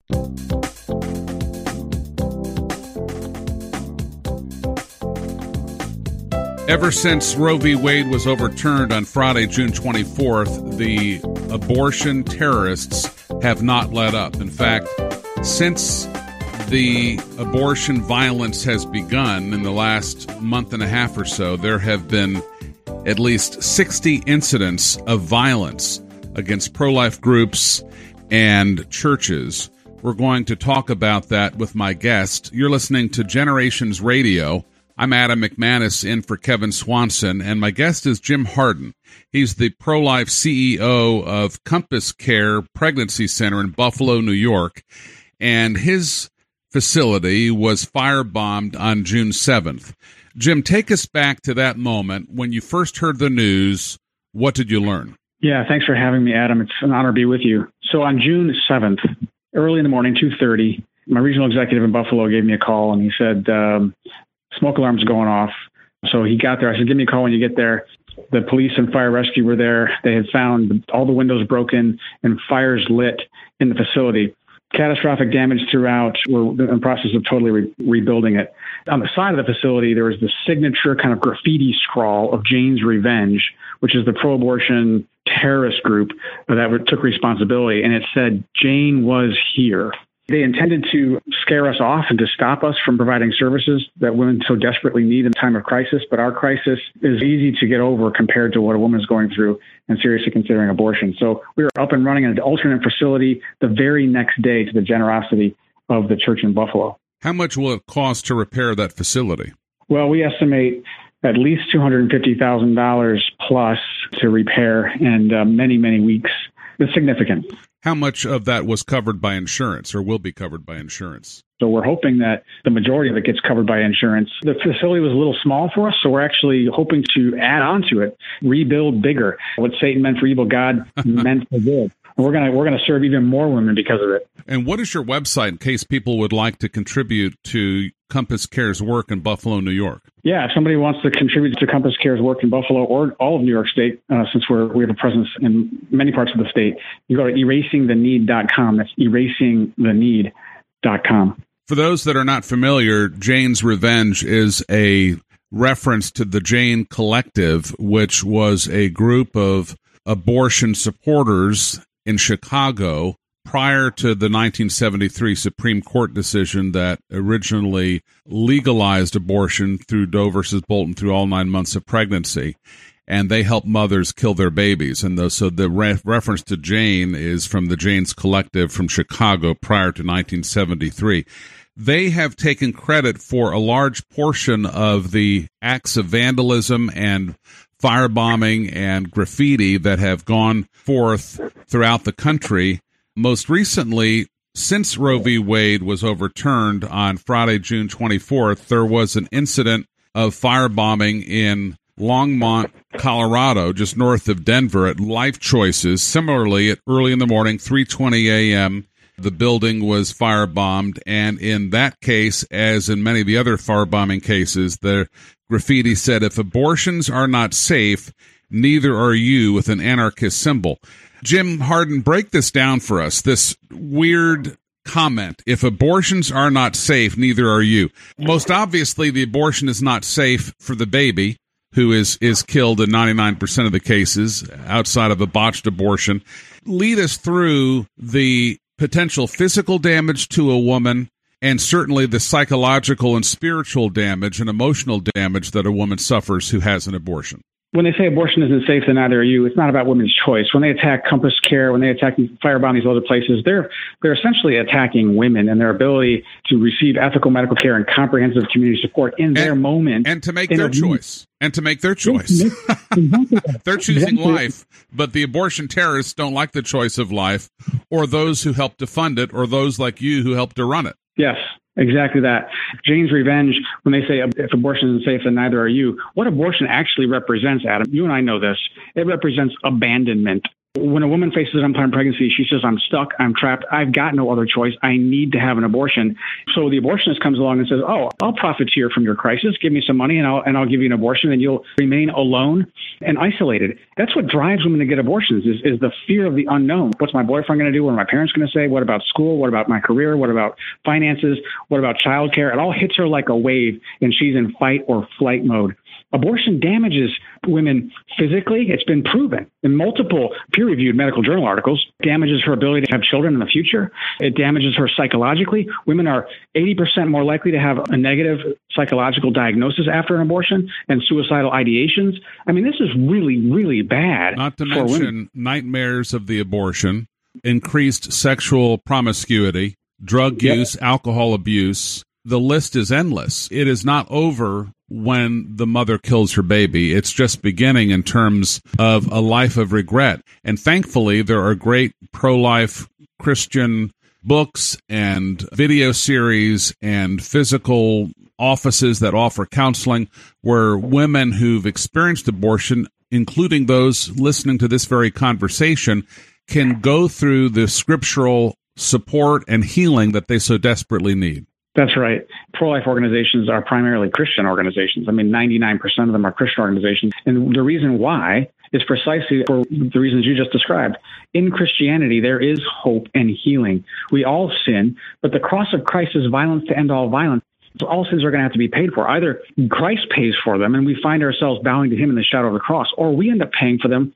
Ever since Roe v. Wade was overturned on Friday, June 24th, the abortion terrorists have not let up. In fact, since the abortion violence has begun in the last month and a half or so, there have been at least 60 incidents of violence against pro-life groups and churches. We're going to talk about that with my guest. You're listening to Generations Radio. I'm Adam McManus in for Kevin Swanson, and my guest is Jim Harden. He's the pro-life CEO of Compass Care Pregnancy Center in Buffalo, New York, and his facility was firebombed on June 7th. Jim, take us back to that moment when you first heard the news. What did you learn? Yeah, thanks for having me, Adam. It's an honor to be with you. So on June 7th, early in the morning, 2:30, my regional executive in Buffalo gave me a call, and he said, smoke alarm's going off. So he got there. I said, give me a call when you get there. The police and fire rescue were there. They had found all the windows broken and fires lit in the facility. Catastrophic damage throughout. We're in the process of totally rebuilding it. On the side of the facility, there was the signature kind of graffiti scrawl of Jane's Revenge, which is the pro-abortion terrorist group that took responsibility. And it said, Jane was here. They intended to scare us off and to stop us from providing services that women so desperately need in time of crisis. But our crisis is easy to get over compared to what a woman is going through and seriously considering abortion. So we were up and running in an alternate facility the very next day to the generosity of the church in Buffalo. How much will it cost to repair that facility? Well, we estimate at least $250,000 plus to repair and many, many weeks. It's significant. How much of that was covered by insurance or will be covered by insurance? So we're hoping that the majority of it gets covered by insurance. The facility was a little small for us, so we're actually hoping to add on to it, rebuild bigger. What Satan meant for evil, God meant for good. And we're gonna serve even more women because of it. And what is your website in case people would like to contribute to Compass Care's work in Buffalo, New York? Yeah, if somebody wants to contribute to Compass Care's work in Buffalo or all of New York State, since we have a presence in many parts of the state, you go to erasingtheneed.com. That's erasingtheneed.com. For those that are not familiar, Jane's Revenge is a reference to the Jane Collective, which was a group of abortion supporters in Chicago prior to the 1973 Supreme Court decision that originally legalized abortion through Doe versus Bolton through all 9 months of pregnancy. And they help mothers kill their babies. And so the reference to Jane is from the Jane's Collective from Chicago prior to 1973. They have taken credit for a large portion of the acts of vandalism and firebombing and graffiti that have gone forth throughout the country. Most recently, since Roe v. Wade was overturned on Friday, June 24th, there was an incident of firebombing in Longmont, Colorado, just north of Denver at Life Choices. Similarly, at early in the morning, 3:20 a.m., the building was firebombed. And in that case, as in many of the other firebombing cases, the graffiti said, if abortions are not safe, neither are you, with an anarchist symbol. Jim Harden, break this down for us, this weird comment. If abortions are not safe, neither are you. Most obviously, the abortion is not safe for the baby, who is killed in 99% of the cases outside of a botched abortion. Lead us through the potential physical damage to a woman and certainly the psychological and spiritual damage and emotional damage that a woman suffers who has an abortion. When they say abortion isn't safe, then neither are you. It's not about women's choice. When they attack Compass Care, when they attack Firebomb, these other places, they're essentially attacking women and their ability to receive ethical medical care and comprehensive community support in their moment. And to make their choice. And to make their choice. They're choosing life, but the abortion terrorists don't like the choice of life, or those who help to fund it, or those like you who help to run it. Yes. Exactly that. Jane's Revenge, when they say if abortion isn't safe, then neither are you. What abortion actually represents, Adam, you and I know this, it represents abandonment. When a woman faces an unplanned pregnancy, she says, I'm stuck, I'm trapped, I've got no other choice, I need to have an abortion. So the abortionist comes along and says, oh, I'll profiteer from your crisis, give me some money and I'll give you an abortion and you'll remain alone and isolated. That's what drives women to get abortions is the fear of the unknown. What's my boyfriend going to do? What are my parents going to say? What about school? What about my career? What about finances? What about childcare? It all hits her like a wave and she's in fight or flight mode. Abortion damages women physically. It's been proven in multiple peer-reviewed medical journal articles. It damages her ability to have children in the future. It damages her psychologically. Women are 80% more likely to have a negative psychological diagnosis after an abortion and suicidal ideations. I mean, this is really, really bad. Not to mention women. Nightmares of the abortion, increased sexual promiscuity, drug use, alcohol abuse. The list is endless. It is not over when the mother kills her baby. It's just beginning in terms of a life of regret. And thankfully, there are great pro-life Christian books and video series and physical offices that offer counseling where women who've experienced abortion, including those listening to this very conversation, can go through the scriptural support and healing that they so desperately need. That's right. Pro-life organizations are primarily Christian organizations. I mean, 99% of them are Christian organizations. And the reason why is precisely for the reasons you just described. In Christianity, there is hope and healing. We all sin, but the cross of Christ is violence to end all violence. So all sins are going to have to be paid for. Either Christ pays for them and we find ourselves bowing to him in the shadow of the cross, or we end up paying for them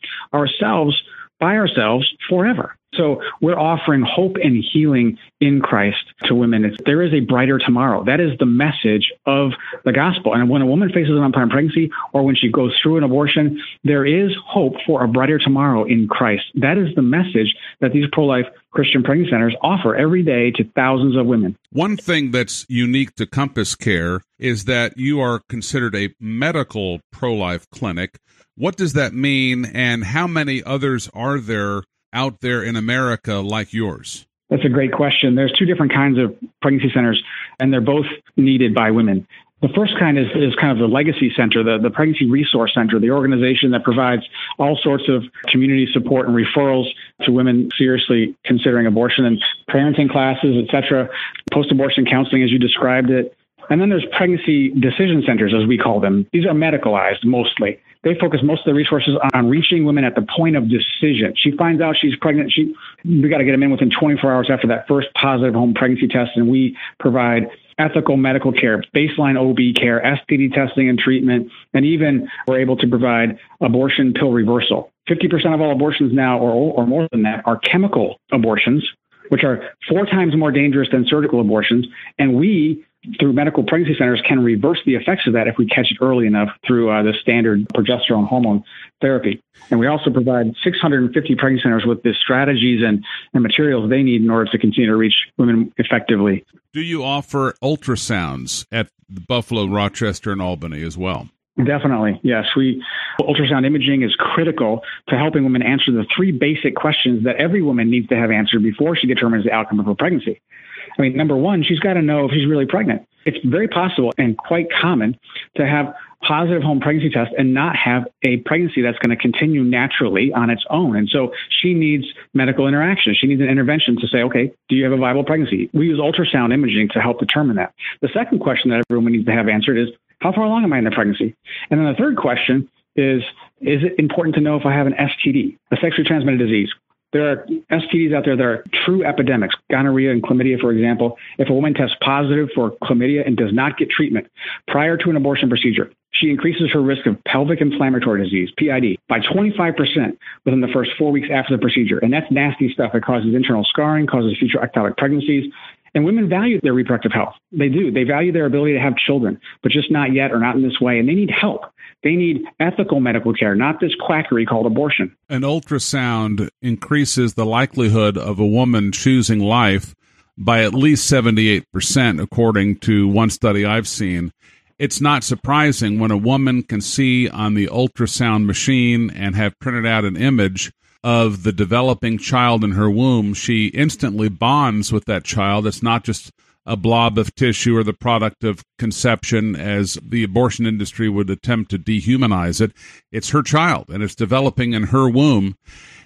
by ourselves forever. So we're offering hope and healing in Christ to women. There is a brighter tomorrow. That is the message of the gospel. And when a woman faces an unplanned pregnancy or when she goes through an abortion, there is hope for a brighter tomorrow in Christ. That is the message that these pro-life Christian pregnancy centers offer every day to thousands of women. One thing that's unique to Compass Care is that you are considered a medical pro-life clinic. What does that mean, and how many others are there out there in America like yours? That's a great question. There's two different kinds of pregnancy centers, and they're both needed by women. The first kind is kind of the legacy center, the Pregnancy Resource Center, the organization that provides all sorts of community support and referrals to women seriously considering abortion and parenting classes, et cetera, post-abortion counseling as you described it. And then there's pregnancy decision centers, as we call them. These are medicalized mostly. They focus most of the resources on reaching women at the point of decision. She finds out she's pregnant. We got to get them in within 24 hours after that first positive home pregnancy test, and we provide ethical medical care, baseline OB care, STD testing and treatment, and even we're able to provide abortion pill reversal. 50% of all abortions now, or more than that, are chemical abortions, which are 4 times more dangerous than surgical abortions, and we, through medical pregnancy centers, can reverse the effects of that if we catch it early enough through the standard progesterone hormone therapy. And we also provide 650 pregnancy centers with the strategies and materials they need in order to continue to reach women effectively. Do you offer ultrasounds at Buffalo, Rochester, and Albany as well? Definitely, yes. Ultrasound imaging is critical to helping women answer the 3 basic questions that every woman needs to have answered before she determines the outcome of her pregnancy. I mean, number one, she's got to know if she's really pregnant. It's very possible and quite common to have positive home pregnancy test and not have a pregnancy that's going to continue naturally on its own. And so she needs medical interaction. She needs an intervention to say, okay, do you have a viable pregnancy? We use ultrasound imaging to help determine that. The second question that everyone needs to have answered is, how far along am I in the pregnancy? And then the third question is it important to know if I have an STD, a sexually transmitted disease? There are STDs out there that are true epidemics, gonorrhea and chlamydia, for example. If a woman tests positive for chlamydia and does not get treatment prior to an abortion procedure, she increases her risk of pelvic inflammatory disease, PID, by 25% within the first 4 weeks after the procedure. And that's nasty stuff. It causes internal scarring, causes future ectopic pregnancies. And women value their reproductive health. They do. They value their ability to have children, but just not yet or not in this way. And they need help. They need ethical medical care, not this quackery called abortion. An ultrasound increases the likelihood of a woman choosing life by at least 78%, according to one study I've seen. It's not surprising when a woman can see on the ultrasound machine and have printed out an image of the developing child in her womb. She instantly bonds with that child. It's not just a blob of tissue or the product of conception, as the abortion industry would attempt to dehumanize it. It's her child, and it's developing in her womb.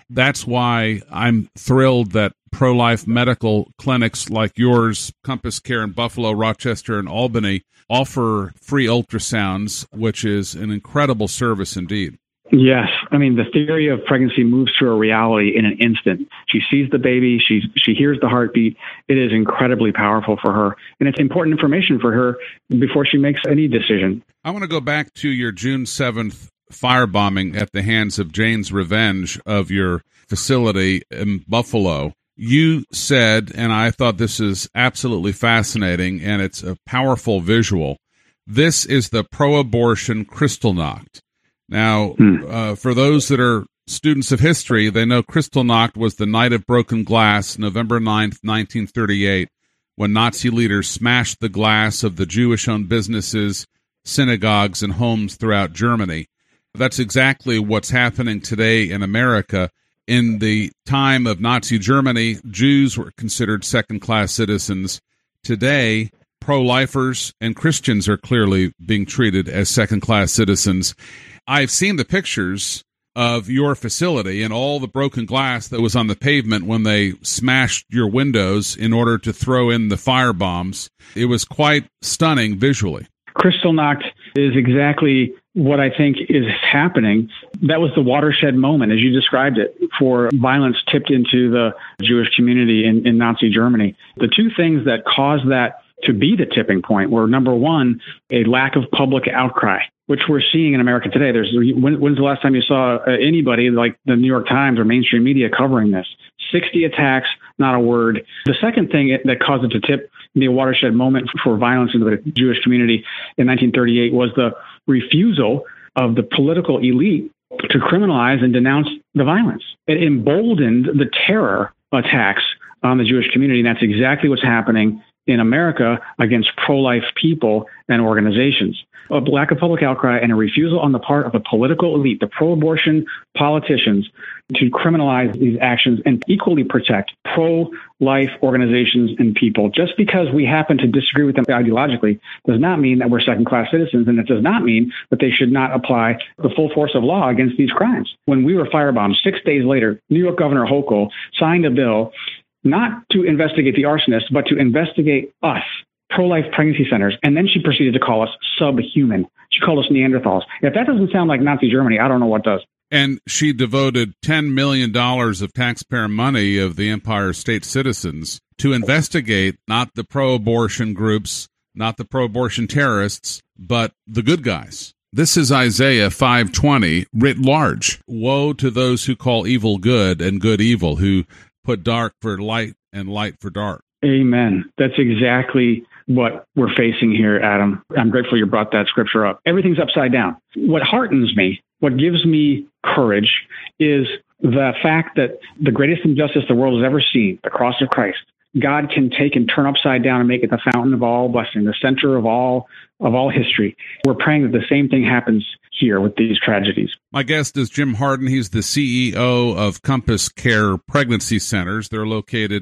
That's why I'm thrilled that pro-life medical clinics like yours, Compass Care in Buffalo, Rochester, and Albany, offer free ultrasounds, which is an incredible service indeed. Yes. I mean, the theory of pregnancy moves to a reality in an instant. She sees the baby. She hears the heartbeat. It is incredibly powerful for her. And it's important information for her before she makes any decision. I want to go back to your June 7th firebombing at the hands of Jane's Revenge of your facility in Buffalo. You said, and I thought this is absolutely fascinating, and it's a powerful visual, this is the pro-abortion Kristallnacht. Now, for those that are students of history, they know Kristallnacht was the Night of Broken Glass, November 9th, 1938, when Nazi leaders smashed the glass of the Jewish-owned businesses, synagogues, and homes throughout Germany. That's exactly what's happening today in America. In the time of Nazi Germany, Jews were considered second-class citizens. Today, pro-lifers and Christians are clearly being treated as second-class citizens. I've seen the pictures of your facility and all the broken glass that was on the pavement when they smashed your windows in order to throw in the firebombs. It was quite stunning visually. Kristallnacht is exactly what I think is happening. That was the watershed moment, as you described it, for violence tipped into the Jewish community in Nazi Germany. The two things that caused that to be the tipping point were, number one, a lack of public outcry, which we're seeing in America today. When's the last time you saw anybody like the New York Times or mainstream media covering this? 60 attacks, not a word. The second thing that caused it to tip the watershed moment for violence in the Jewish community in 1938 was the refusal of the political elite to criminalize and denounce the violence. It emboldened the terror attacks on the Jewish community, and that's exactly what's happening in America against pro-life people and organizations. A lack of public outcry and a refusal on the part of the political elite, the pro-abortion politicians, to criminalize these actions and equally protect pro-life organizations and people. Just because we happen to disagree with them ideologically does not mean that we're second-class citizens, and it does not mean that they should not apply the full force of law against these crimes. When we were firebombed, 6 days later, New York Governor Hochul signed a bill not to investigate the arsonists, but to investigate us, pro-life pregnancy centers. And then she proceeded to call us subhuman. She called us Neanderthals. If that doesn't sound like Nazi Germany, I don't know what does. And she devoted $10 million of taxpayer money of the Empire State citizens to investigate not the pro-abortion groups, not the pro-abortion terrorists, but the good guys. This is Isaiah 5:20 writ large. Woe to those who call evil good and good evil, who put dark for light and light for dark. Amen. That's exactly what we're facing here, Adam. I'm grateful you brought that scripture up. Everything's upside down. What heartens me, what gives me courage, is the fact that the greatest injustice the world has ever seen, the cross of Christ, God can take and turn upside down and make it the fountain of all blessing, the center of all history. We're praying that the same thing happens here with these tragedies. My guest is Jim Harden. He's the CEO of Compass Care Pregnancy Centers. They're located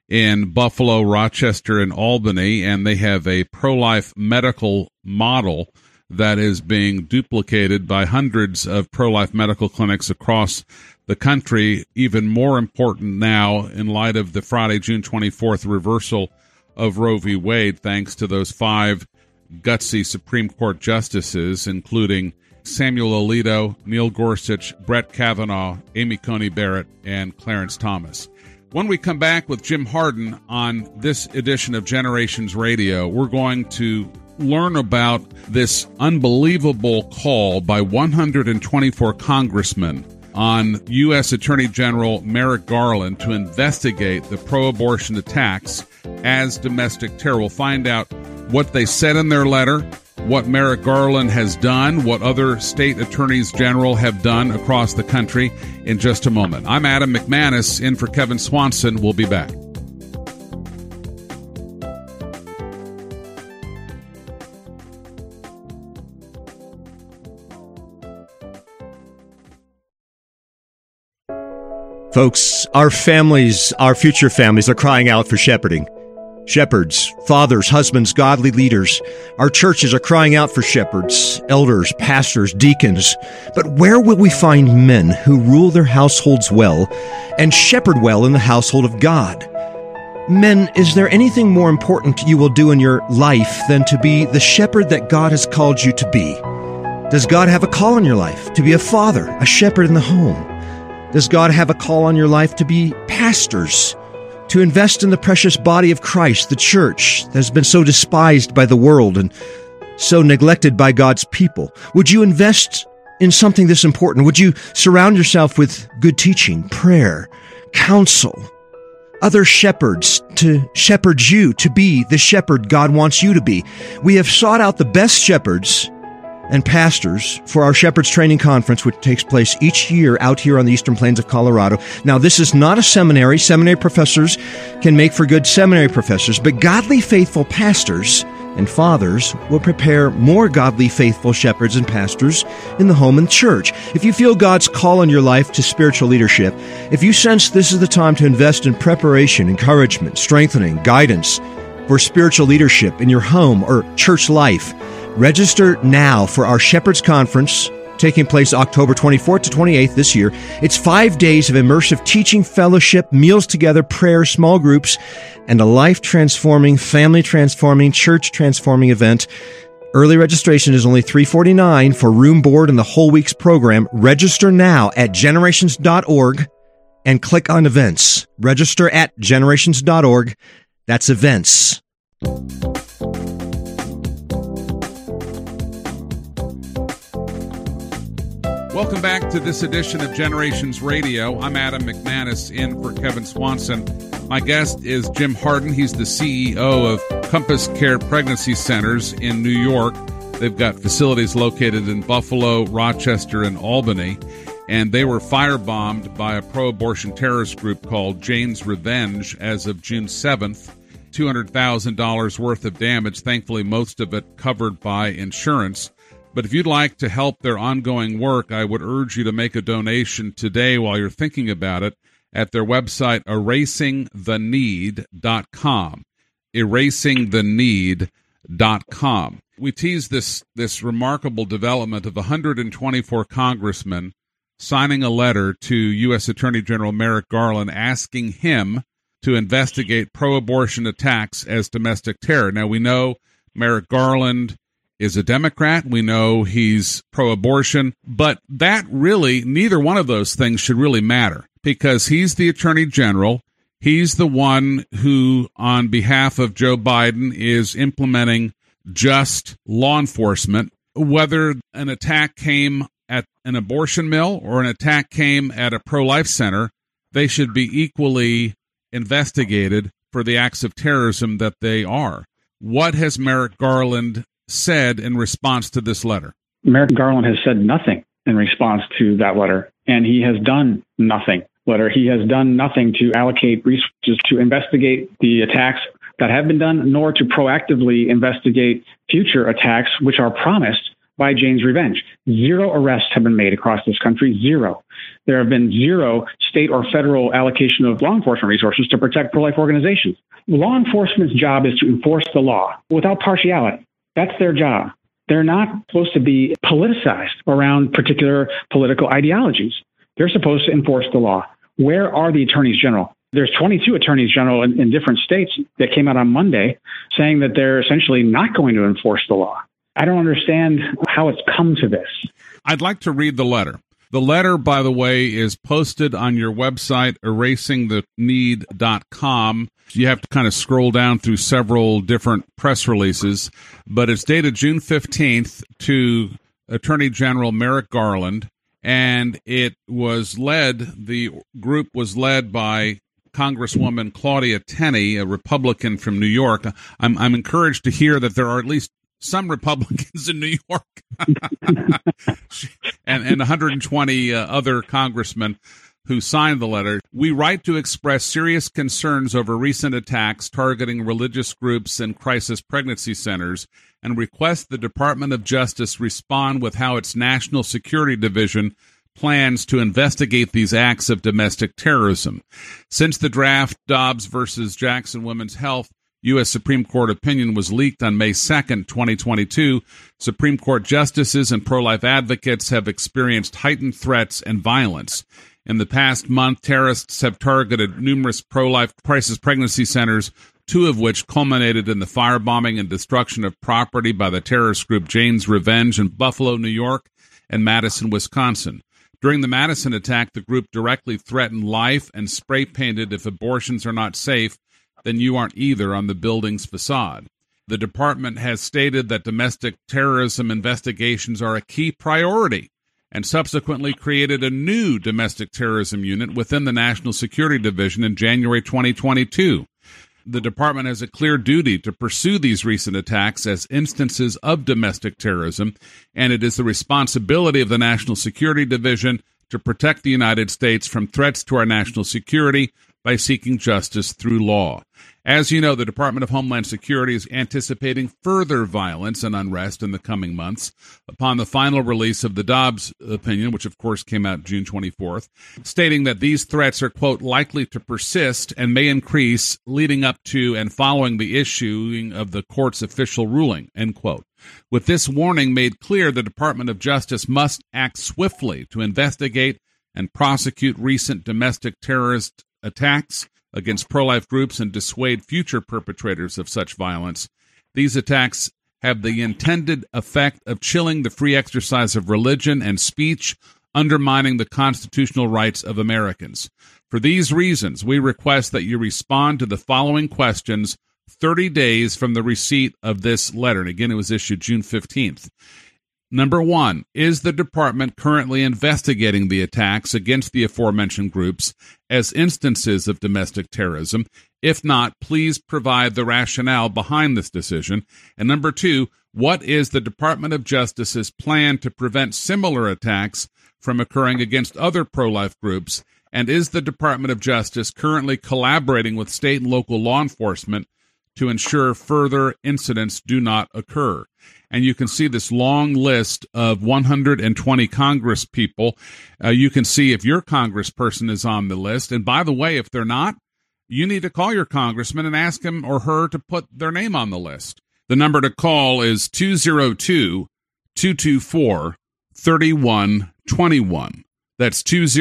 in Buffalo, Rochester, and Albany, and they have a pro-life medical model that is being duplicated by hundreds of pro-life medical clinics across the country. Even more important now in light of the Friday, June 24th reversal of Roe v. Wade, thanks to those 5 gutsy Supreme Court justices, including Samuel Alito, Neil Gorsuch, Brett Kavanaugh, Amy Coney Barrett, and Clarence Thomas. When we come back with Jim Harden on this edition of Generations Radio, we're going to learn about this unbelievable call by 124 congressmen on U.S. Attorney General Merrick Garland to investigate the pro-abortion attacks as domestic terror. We'll find out what they said in their letter, what Merrick Garland has done, what other state attorneys general have done across the country in just a moment. I'm Adam McManus, in for Kevin Swanson. We'll be back. Folks, our families, our future families are crying out for shepherding. Shepherds, fathers, husbands, godly leaders. Our churches are crying out for shepherds, elders, pastors, deacons. But where will we find men who rule their households well and shepherd well in the household of God? Men, is there anything more important you will do in your life than to be the shepherd that God has called you to be? Does God have a call in your life to be a father, a shepherd in the home? Does God have a call on your life to be pastors, to invest in the precious body of Christ, the church that has been so despised by the world and so neglected by God's people? Would you invest in something this important? Would you surround yourself with good teaching, prayer, counsel, other shepherds to shepherd you to be the shepherd God wants you to be? We have sought out the best shepherds and pastors for our Shepherds Training Conference, which takes place each year out here on the Eastern Plains of Colorado. Now, this is not a seminary. Seminary professors can make for good seminary professors, but godly, faithful pastors and fathers will prepare more godly, faithful shepherds and pastors in the home and church. If you feel God's call in your life to spiritual leadership, if you sense this is the time to invest in preparation, encouragement, strengthening, guidance for spiritual leadership in your home or church life, register now for our Shepherds Conference, taking place October 24th to 28th this year. It's 5 days of immersive teaching, fellowship, meals together, prayer, small groups, and a life-transforming, family-transforming, church-transforming event. Early registration is only $349 for room, board, and the whole week's program. Register now at generations.org and click on events. Register at generations.org. That's events. Welcome back to this edition of Generations Radio. I'm Adam McManus in for Kevin Swanson. My guest is Jim Hardin. He's the CEO of Compass Care Pregnancy Centers in New York. They've got facilities located in Buffalo, Rochester, and Albany. And they were firebombed by a pro-abortion terrorist group called Jane's Revenge as of June 7th. $200,000 worth of damage, thankfully most of it covered by insurance. But if you'd like to help their ongoing work, I would urge you to make a donation today while you're thinking about it at their website, erasingtheneed.com. erasingtheneed.com. We teased this remarkable development of 124 congressmen signing a letter to U.S. Attorney General Merrick Garland asking him to investigate pro-abortion attacks as domestic terror. Now, we know Merrick Garland is a Democrat. We know he's pro-abortion, but that really, neither one of those things should really matter because he's the Attorney General. He's the one who, on behalf of Joe Biden, is implementing just law enforcement. Whether an attack came at an abortion mill or an attack came at a pro-life center, they should be equally investigated for the acts of terrorism that they are. What has Merrick Garland said in response to this letter? Merrick Garland has said nothing in response to that letter, and he has done nothing. He has done nothing to allocate resources to investigate the attacks that have been done, nor to proactively investigate future attacks, which are promised by Jane's Revenge. 0 arrests have been made across this country, 0. There have been 0 state or federal allocation of law enforcement resources to protect pro-life organizations. Law enforcement's job is to enforce the law without partiality. That's their job. They're not supposed to be politicized around particular political ideologies. They're supposed to enforce the law. Where are the attorneys general? There's 22 attorneys general in different states that came out on Monday saying that they're essentially not going to enforce the law. I don't understand how it's come to this. I'd like to read the letter. The letter, by the way, is posted on your website, erasingtheneed.com. You have to kind of scroll down through several different press releases, but it's dated June 15th to Attorney General Merrick Garland, and the group was led by Congresswoman Claudia Tenney, a Republican from New York. I'm encouraged to hear that there are at least some Republicans in New York and 120 other congressmen who signed the letter. We write to express serious concerns over recent attacks targeting religious groups and crisis pregnancy centers and request the Department of Justice respond with how its National Security Division plans to investigate these acts of domestic terrorism. Since the draft Dobbs versus Jackson Women's Health, U.S. Supreme Court opinion was leaked on May 2nd, 2022. Supreme Court justices and pro-life advocates have experienced heightened threats and violence. In the past month, terrorists have targeted numerous pro-life crisis pregnancy centers, two of which culminated in the firebombing and destruction of property by the terrorist group Jane's Revenge in Buffalo, New York, and Madison, Wisconsin. During the Madison attack, the group directly threatened life and spray-painted, "If abortions are not safe, then you aren't either," on the building's facade. The department has stated that domestic terrorism investigations are a key priority and subsequently created a new domestic terrorism unit within the National Security Division in January 2022. The department has a clear duty to pursue these recent attacks as instances of domestic terrorism, and it is the responsibility of the National Security Division to protect the United States from threats to our national security by seeking justice through law. As you know, the Department of Homeland Security is anticipating further violence and unrest in the coming months upon the final release of the Dobbs opinion, which of course came out June 24th, stating that these threats are, quote, likely to persist and may increase leading up to and following the issuing of the court's official ruling, end quote. With this warning made clear, the Department of Justice must act swiftly to investigate and prosecute recent domestic terrorist attacks against pro-life groups and dissuade future perpetrators of such violence. These attacks have the intended effect of chilling the free exercise of religion and speech, undermining the constitutional rights of Americans. For these reasons, we request that you respond to the following questions 30 days from the receipt of this letter. And again, it was issued June 15th. Number one, is the department currently investigating the attacks against the aforementioned groups as instances of domestic terrorism? If not, please provide the rationale behind this decision. And number two, what is the Department of Justice's plan to prevent similar attacks from occurring against other pro-life groups? And is the Department of Justice currently collaborating with state and local law enforcement to ensure further incidents do not occur? And you can see this long list of 120 Congress people. You can see if your congressperson is on the list. And by the way, if they're not, you need to call your congressman and ask him or her to put their name on the list. The number to call is 202-224-3121. That's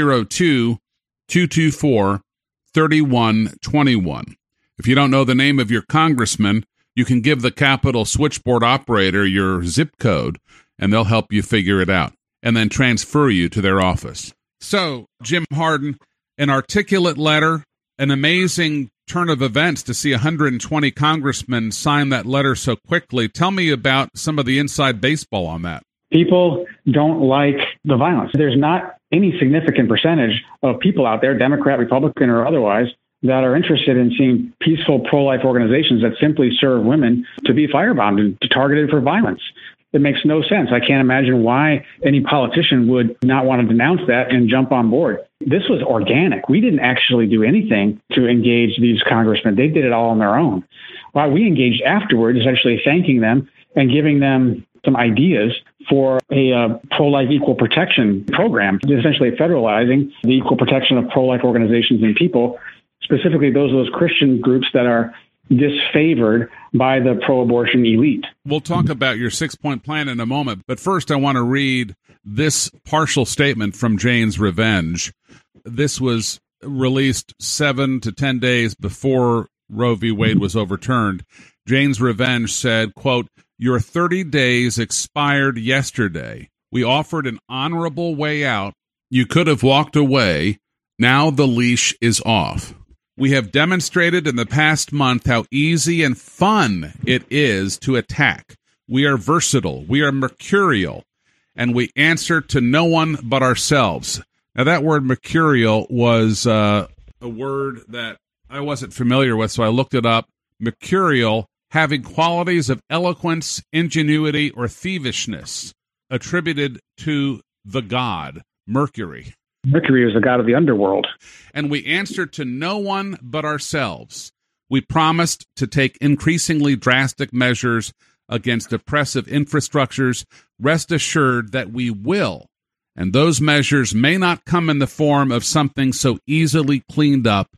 202-224-3121. If you don't know the name of your congressman, you can give the Capitol switchboard operator your zip code, and they'll help you figure it out, and then transfer you to their office. So, Jim Harden, an articulate letter, an amazing turn of events to see 120 congressmen sign that letter so quickly. Tell me about some of the inside baseball on that. People don't like the violence. There's not any significant percentage of people out there, Democrat, Republican, or otherwise, that are interested in seeing peaceful pro-life organizations that simply serve women to be firebombed and targeted for violence. It makes no sense. I can't imagine why any politician would not want to denounce that and jump on board. This was organic. We didn't actually do anything to engage these congressmen. They did it all on their own. Why we engaged afterwards is actually thanking them and giving them some ideas for a pro-life equal protection program, essentially federalizing the equal protection of pro-life organizations and people, specifically those Christian groups that are disfavored by the pro-abortion elite. We'll talk about your 6-point plan in a moment, but first I want to read this partial statement from Jane's Revenge. This was released 7 to 10 days before Roe v. Wade was overturned. Jane's Revenge said, quote, "Your 30 days expired yesterday. We offered an honorable way out. You could have walked away. Now the leash is off. We have demonstrated in the past month how easy and fun it is to attack. We are versatile, we are mercurial, and we answer to no one but ourselves." Now, that word mercurial was a word that I wasn't familiar with, so I looked it up. Mercurial, having qualities of eloquence, ingenuity, or thievishness, attributed to the god Mercury. Mercury is the god of the underworld. And we answered to no one but ourselves. We promised to take increasingly drastic measures against oppressive infrastructures. Rest assured that we will. And those measures may not come in the form of something so easily cleaned up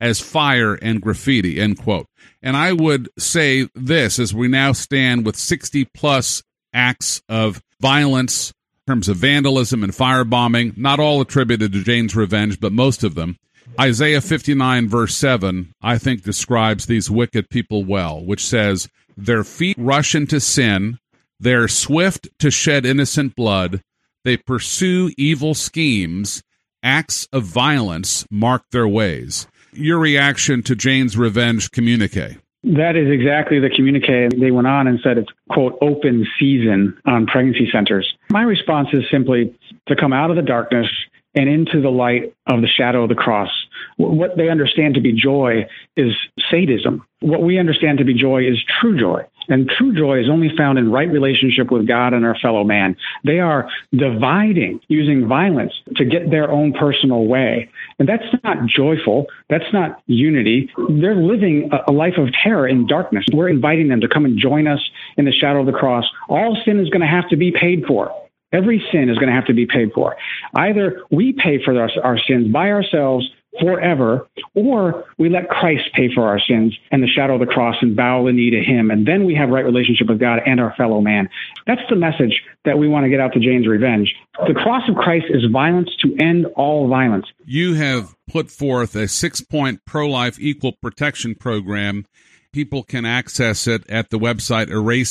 as fire and graffiti, end quote. And I would say this, as we now stand with 60-plus acts of violence in terms of vandalism and firebombing, not all attributed to Jane's Revenge, but most of them. Isaiah 59, verse 7, I think describes these wicked people well, which says, their feet rush into sin, they're swift to shed innocent blood, they pursue evil schemes, acts of violence mark their ways. Your reaction to Jane's Revenge communique? That is exactly the communique. They went on and said it's, quote, open season on pregnancy centers. My response is simply to come out of the darkness and into the light of the shadow of the cross. What they understand to be joy is sadism. What we understand to be joy is true joy. And true joy is only found in right relationship with God and our fellow man. They are dividing, using violence to get their own personal way. And that's not joyful. That's not unity. They're living a life of terror in darkness. We're inviting them to come and join us in the shadow of the cross. All sin is going to have to be paid for. Every sin is going to have to be paid for. Either we pay for our sins by ourselves forever, or we let Christ pay for our sins and the shadow of the cross and bow the knee to him, and then we have right relationship with God and our fellow man. That's the message that we want to get out to Jane's Revenge. The cross of Christ is violence to end all violence. You have put forth a 6-point pro-life equal protection program. People can access it at the website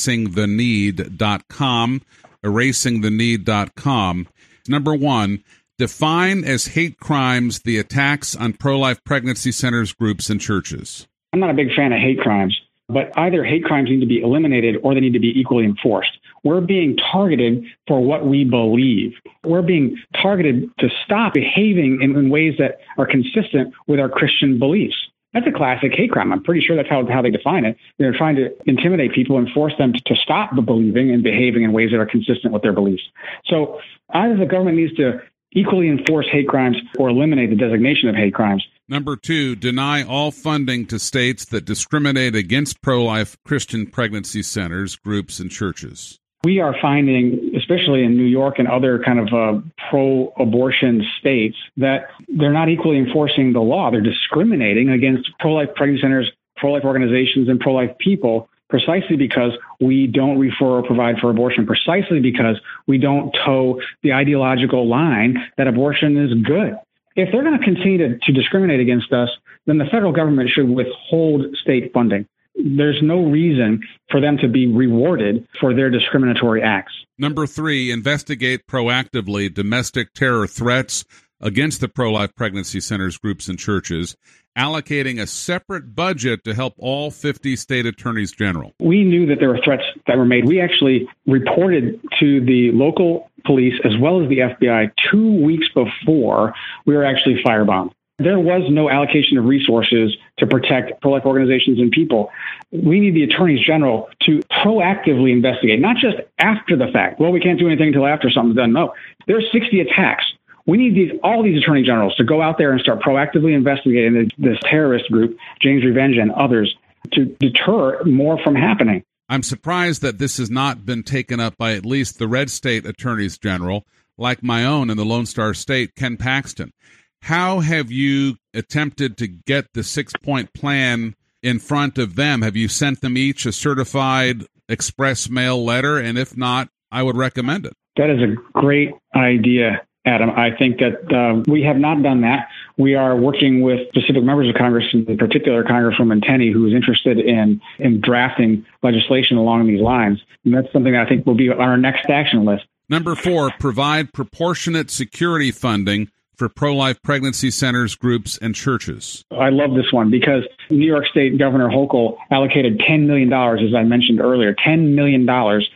erasingtheneed.com, erasingtheneed.com. Number 1, define as hate crimes the attacks on pro-life pregnancy centers, groups, and churches. I'm not a big fan of hate crimes, but either hate crimes need to be eliminated or they need to be equally enforced. We're being targeted for what we believe. We're being targeted to stop behaving in ways that are consistent with our Christian beliefs. That's a classic hate crime. I'm pretty sure that's how they define it. They're trying to intimidate people and force them to stop the believing and behaving in ways that are consistent with their beliefs. So either the government needs to equally enforce hate crimes or eliminate the designation of hate crimes. Number 2, deny all funding to states that discriminate against pro-life Christian pregnancy centers, groups, and churches. We are finding, especially in New York and other kind of pro-abortion states, that they're not equally enforcing the law. They're discriminating against pro-life pregnancy centers, pro-life organizations, and pro-life people precisely because we don't refer or provide for abortion, precisely because we don't toe the ideological line that abortion is good. If they're going to continue to discriminate against us, then the federal government should withhold state funding. There's no reason for them to be rewarded for their discriminatory acts. Number 3, investigate proactively domestic terror threats against the pro-life pregnancy centers, groups, and churches, allocating a separate budget to help all 50 state attorneys general. We knew that there were threats that were made. We actually reported to the local police as well as the FBI 2 weeks before we were actually firebombed. There was no allocation of resources to protect pro-life organizations and people. We need the attorneys general to proactively investigate, not just after the fact. Well, we can't do anything until after something's done. No, there's 60 attacks. We need all these attorney generals to go out there and start proactively investigating this terrorist group, Jane's Revenge and others, to deter more from happening. I'm surprised that this has not been taken up by at least the red state attorneys general, like my own in the Lone Star State, Ken Paxton. How have you attempted to get the 6-point plan in front of them? Have you sent them each a certified express mail letter? And if not, I would recommend it. That is a great idea, Adam. I think that we have not done that. We are working with specific members of Congress, in particular Congresswoman Tenney, who is interested in drafting legislation along these lines. And that's something that I think will be on our next action list. Number 4, provide proportionate security funding for pro-life pregnancy centers, groups, and churches. I love this one because New York State Governor Hochul allocated $10 million, as I mentioned earlier, $10 million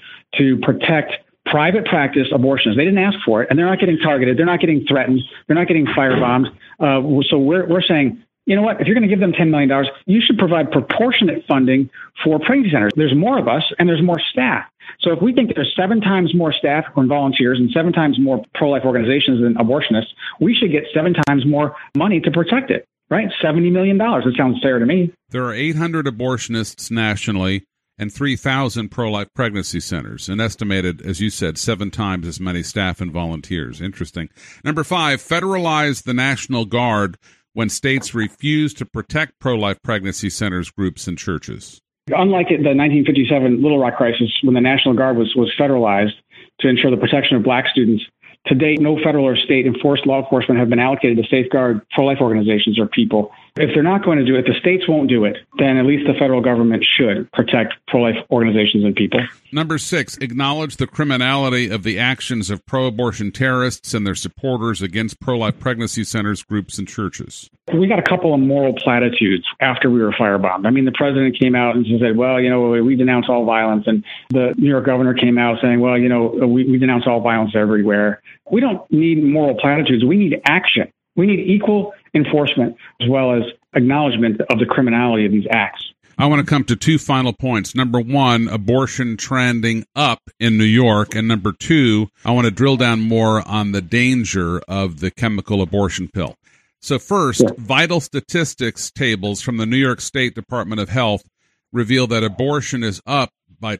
to protect private practice abortions. They didn't ask for it, and they're not getting targeted. They're not getting threatened. They're not getting firebombed. So we're saying, you know what? If you're going to give them $10 million, you should provide proportionate funding for pregnancy centers. There's more of us, and there's more staff. So if we think there's 7 times more staff and volunteers and 7 times more pro-life organizations than abortionists, we should get 7 times more money to protect it, right? $70 million. That sounds fair to me. There are 800 abortionists nationally and 3,000 pro-life pregnancy centers, and estimated, as you said, 7 times as many staff and volunteers. Interesting. Number 5, federalize the National Guard when states refuse to protect pro-life pregnancy centers, groups, and churches? Unlike the 1957 Little Rock crisis, when the National Guard was federalized to ensure the protection of black students, to date, no federal or state enforced law enforcement have been allocated to safeguard pro-life organizations or people. If they're not going to do it, the states won't do it, then at least the federal government should protect pro-life organizations and people. Number 6, acknowledge the criminality of the actions of pro-abortion terrorists and their supporters against pro-life pregnancy centers, groups, and churches. We got a couple of moral platitudes after we were firebombed. I mean, the president came out and said, well, we denounce all violence. And the New York governor came out saying, well, we denounce all violence everywhere. We don't need moral platitudes. We need action. We need equal enforcement as well as acknowledgement of the criminality of these acts. I want to come to 2 final points. Number 1, abortion trending up in New York. And number 2, I want to drill down more on the danger of the chemical abortion pill. So first, vital statistics tables from the New York State Department of Health reveal that abortion is up by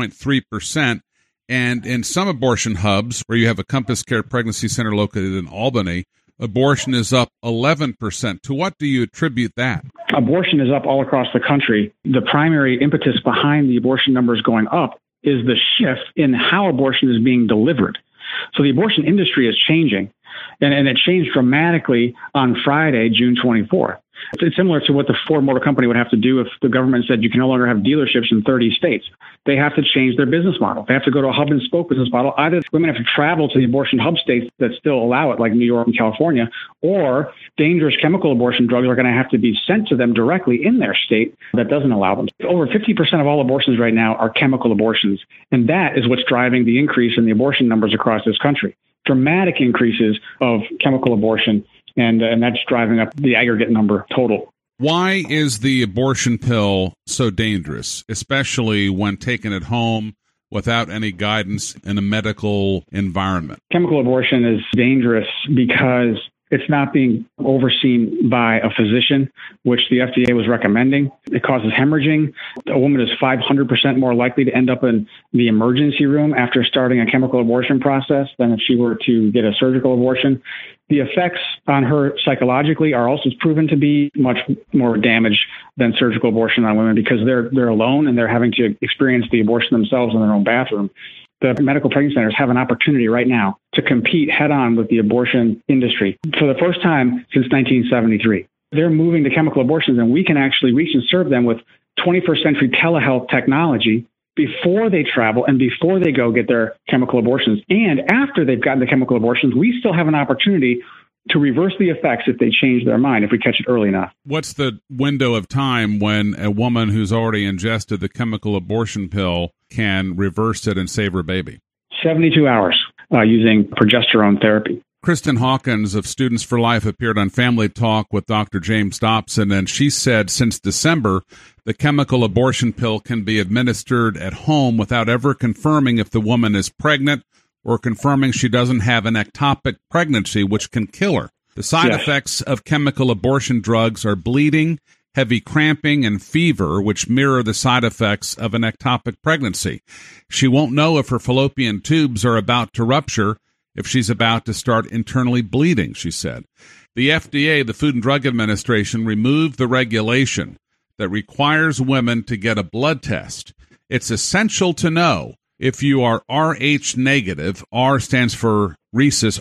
2.3%. And in some abortion hubs, where you have a Compass Care Pregnancy Center located in Albany, abortion is up 11%. To what do you attribute that? Abortion is up all across the country. The primary impetus behind the abortion numbers going up is the shift in how abortion is being delivered. So the abortion industry is changing, and it changed dramatically on Friday, June 24th. It's similar to what the Ford Motor Company would have to do if the government said you can no longer have dealerships in 30 states. They have to change their business model. They have to go to a hub and spoke business model. Either women have to travel to the abortion hub states that still allow it, like New York and California, or dangerous chemical abortion drugs are going to have to be sent to them directly in their state that doesn't allow them. Over 50% of all abortions right now are chemical abortions, and that is what's driving the increase in the abortion numbers across this country. Dramatic increases of chemical abortion, and that's driving up the aggregate number total. Why is the abortion pill so dangerous, especially when taken at home without any guidance in a medical environment? Chemical abortion is dangerous because it's not being overseen by a physician, which the FDA was recommending. It causes hemorrhaging. A woman is 500% more likely to end up in the emergency room after starting a chemical abortion process than if she were to get a surgical abortion. The effects on her psychologically are also proven to be much more damage than surgical abortion on women because they're alone and they're having to experience the abortion themselves in their own bathroom. The medical pregnancy centers have an opportunity right now to compete head-on with the abortion industry for the first time since 1973. They're moving to chemical abortions, and we can actually reach and serve them with 21st century telehealth technology before they travel and before they go get their chemical abortions. And after they've gotten the chemical abortions, we still have an opportunity to reverse the effects if they change their mind, if we catch it early enough. What's the window of time when a woman who's already ingested the chemical abortion pill can reverse it and save her baby? 72 hours using progesterone therapy. Kristen Hawkins of Students for Life appeared on Family Talk with Dr. James Dobson, and she said since December, the chemical abortion pill can be administered at home without ever confirming if the woman is pregnant or confirming she doesn't have an ectopic pregnancy, which can kill her. The side effects of chemical abortion drugs are bleeding, heavy cramping, and fever, which mirror the side effects of an ectopic pregnancy. She won't know if her fallopian tubes are about to rupture, if she's about to start internally bleeding, she said. The FDA, the Food and Drug Administration, removed the regulation that requires women to get a blood test. It's essential to know if you are Rh negative. R stands for rhesus,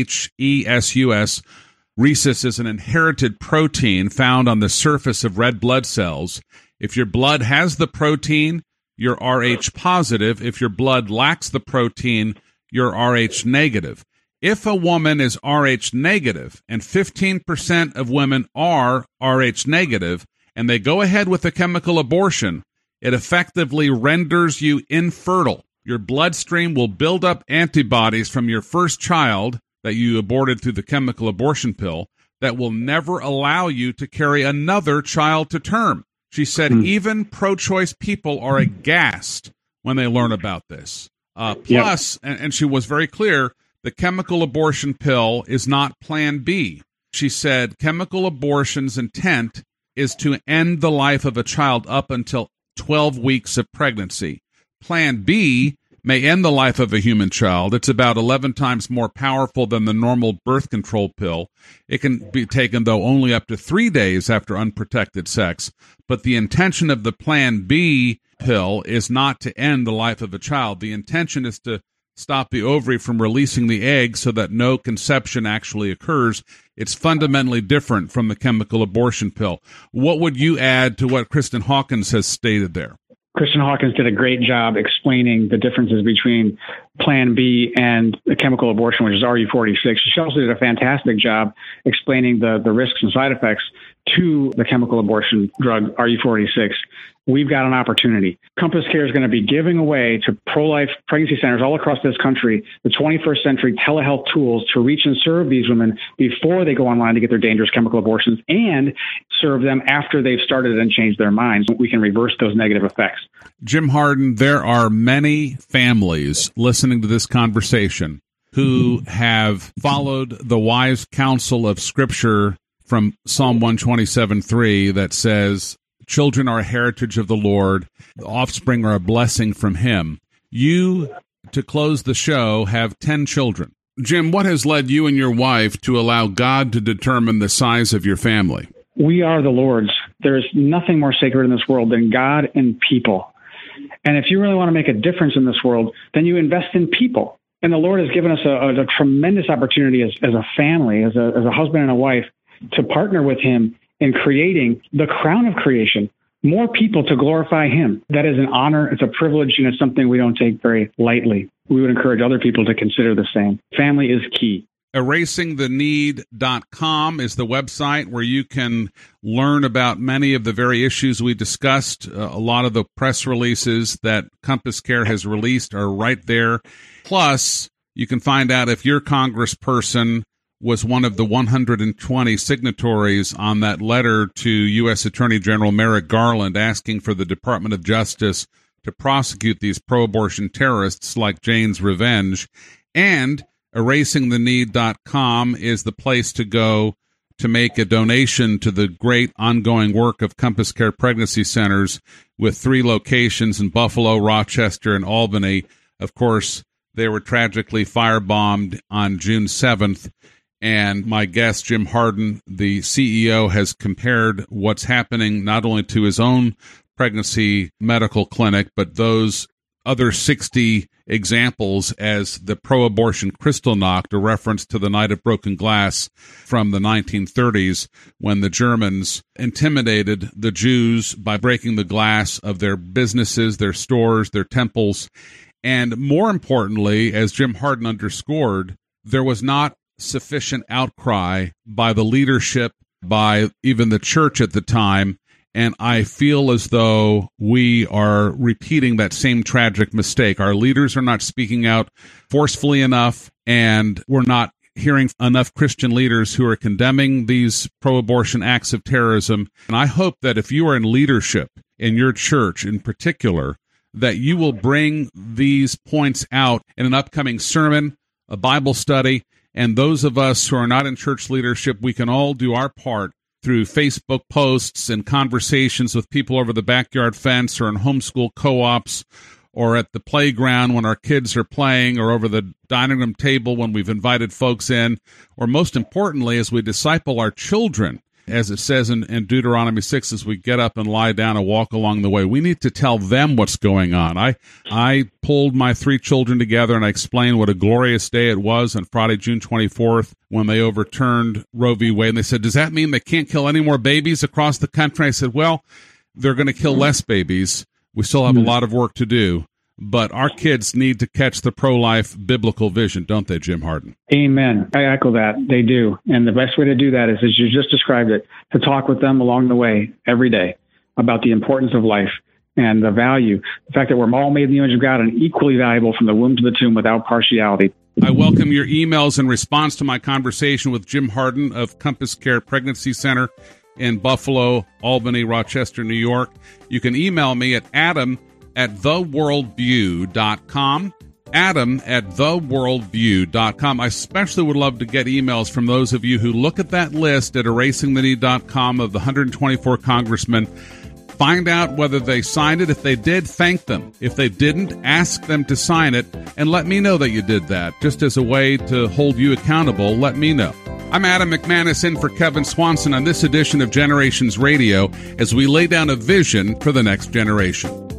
R-H-E-S-U-S. Rhesus is an inherited protein found on the surface of red blood cells. If your blood has the protein, you're Rh positive. If your blood lacks the protein, you're Rh negative. If a woman is Rh negative, and 15% of women are Rh negative, and they go ahead with a chemical abortion, it effectively renders you infertile. Your bloodstream will build up antibodies from your first child that you aborted through the chemical abortion pill that will never allow you to carry another child to term. She said even pro-choice people are aghast when they learn about this. Plus, and she was very clear, the chemical abortion pill is not Plan B. She said chemical abortion's intent is to end the life of a child up until 12 weeks of pregnancy. Plan B may end the life of a human child. It's about 11 times more powerful than the normal birth control pill. It can be taken, though, only up to 3 days after unprotected sex. But the intention of the Plan B pill is not to end the life of a child. The intention is to stop the ovary from releasing the egg so that no conception actually occurs. It's fundamentally different from the chemical abortion pill. What would you add to what Kristen Hawkins has stated there? Kristen Hawkins did a great job explaining the differences between Plan B and the chemical abortion, which is RU46. She also did a fantastic job explaining the risks and side effects to the chemical abortion drug RU46. We've got an opportunity. Compass Care is going to be giving away to pro-life pregnancy centers all across this country the 21st century telehealth tools to reach and serve these women before they go online to get their dangerous chemical abortions, and serve them after they've started and changed their minds. We can reverse those negative effects. Jim Harden, there are many families listening to this conversation who have followed the wise counsel of Scripture from Psalm 127:3 that says, children are a heritage of the Lord, the offspring are a blessing from him. You, to close the show, have 10 children. Jim, what has led you and your wife to allow God to determine the size of your family? We are the Lord's. There is nothing more sacred in this world than God and people. And if you really want to make a difference in this world, then you invest in people. And the Lord has given us a tremendous opportunity as a family, as a husband and a wife, to partner with him in creating the crown of creation, more people to glorify him. That is an honor, it's a privilege, and it's something we don't take very lightly. We would encourage other people to consider the same. Family is key. ErasingTheNeed.com is the website where you can learn about many of the very issues we discussed. A lot of the press releases that Compass Care has released are right there. Plus, you can find out if your congressperson was one of the 120 signatories on that letter to U.S. Attorney General Merrick Garland asking for the Department of Justice to prosecute these pro-abortion terrorists like Jane's Revenge. And ErasingTheNeed.com is the place to go to make a donation to the great ongoing work of Compass Care Pregnancy Centers with 3 locations in Buffalo, Rochester, and Albany. Of course, they were tragically firebombed on June 7th. And my guest, Jim Harden, the CEO, has compared what's happening not only to his own pregnancy medical clinic, but those other 60 examples as the pro-abortion Kristallnacht, a reference to the Night of Broken Glass from the 1930s, when the Germans intimidated the Jews by breaking the glass of their businesses, their stores, their temples. And more importantly, as Jim Harden underscored, there was not sufficient outcry by the leadership, by even the church at the time, and I feel as though we are repeating that same tragic mistake. Our leaders are not speaking out forcefully enough, and we're not hearing enough Christian leaders who are condemning these pro-abortion acts of terrorism. And I hope that if you are in leadership in your church in particular, that you will bring these points out in an upcoming sermon, a Bible study. And those of us who are not in church leadership, we can all do our part through Facebook posts and conversations with people over the backyard fence or in homeschool co-ops or at the playground when our kids are playing or over the dining room table when we've invited folks in, or most importantly, as we disciple our children, as it says in Deuteronomy 6, as we get up and lie down and walk along the way. We need to tell them what's going on. I pulled my 3 children together and I explained what a glorious day it was on Friday, June 24th, when they overturned Roe v. Wade. And they said, does that mean they can't kill any more babies across the country? I said, well, they're going to kill less babies. We still have a lot of work to do. But our kids need to catch the pro-life biblical vision, don't they, Jim Harden? Amen. I echo that. They do. And the best way to do that is, as you just described it, to talk with them along the way every day about the importance of life and the value, the fact that we're all made in the image of God and equally valuable from the womb to the tomb without partiality. I welcome your emails in response to my conversation with Jim Harden of Compass Care Pregnancy Center in Buffalo, Albany, Rochester, New York. You can email me at adam@theworldview.com, adam@theworldview.com. I especially would love to get emails from those of you who look at that list at erasingtheneed.com of the 124 congressmen. Find out whether they signed it. If they did, thank them. If they didn't, ask them to sign it, and let me know that you did that. Just as a way to hold you accountable, let me know. I'm Adam McManus in for Kevin Swanson on this edition of Generations Radio as we lay down a vision for the next generation.